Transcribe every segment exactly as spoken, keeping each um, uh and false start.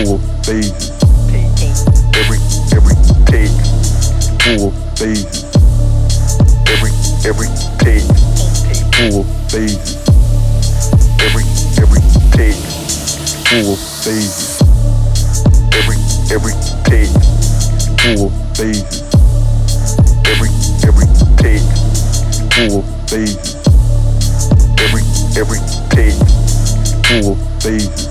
four phases. Every every take, four phases. Every every take, four phases. Every every take, four phases. Every every take, four phases. Every every take, four phases. Every every take, four phases.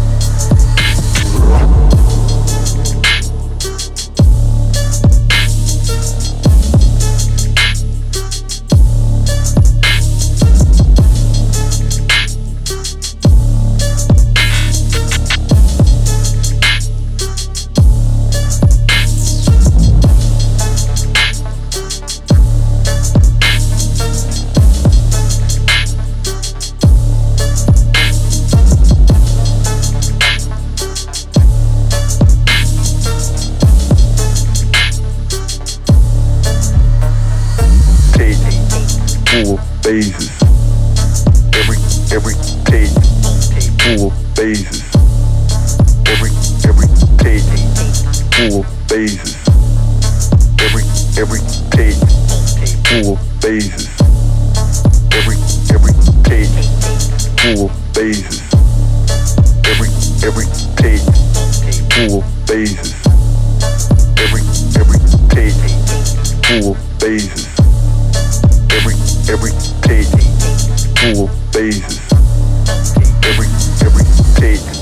Four phases. Every every take, four phases. Every every take, four phases. Every every take, four phases. Every every take, four phases. Every every take, four phases. Every every take, four phases. Every every take, four phases. Every every take.